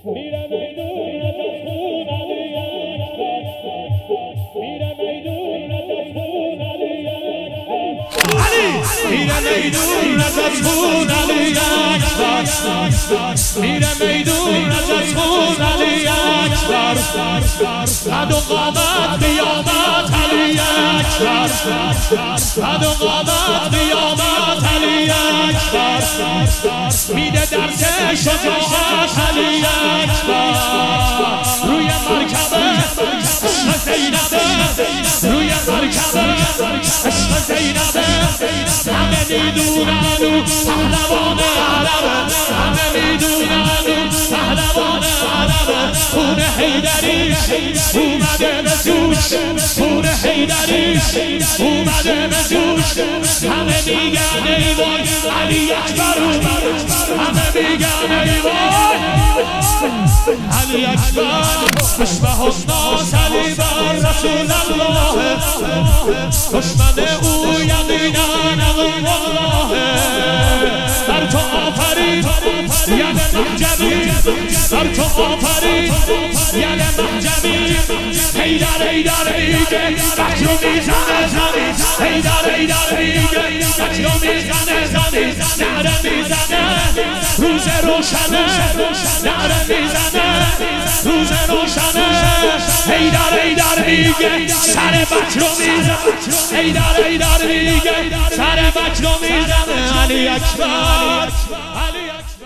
میره میدون نفس خون علی اکبر میره میدون نفس خون علی اکبر میره میدون نفس خون علی اکبر میره میدون نفس خون علی اکبر قد و قامت قیامت علی اکبر قد و قامت قیامت علی اکبر میده درس شجاعت علی اکبر روی مرکبه عشق زینبه روی مرکبه عشق زینبه همه میدونن او پهلوان عربه همه میدونن او پهلوان عربه خون حیدریش اومده به جوش خون حیدریش اومده به جوش همه میگن ای وای علی اکبر اومد همه میگن ای وای علی اکبر عشق حسناس علی بر رسول الله دشمن او یقینا الله بر تو آفرین یل محجبی بر تو آفرین یل محجبی حیدر حیدر ایگه بچه رو میزنه زنی حیدر حیدر ایگه بچه رو میزنه زنی نعره میزنه روز روشنه نعره میزنه روز روشنه حیدر حیدر ایگه سر بچه رو میزنه حیدر حیدر ایگه سر بچه رو میزنه علی اکبر علی اکبر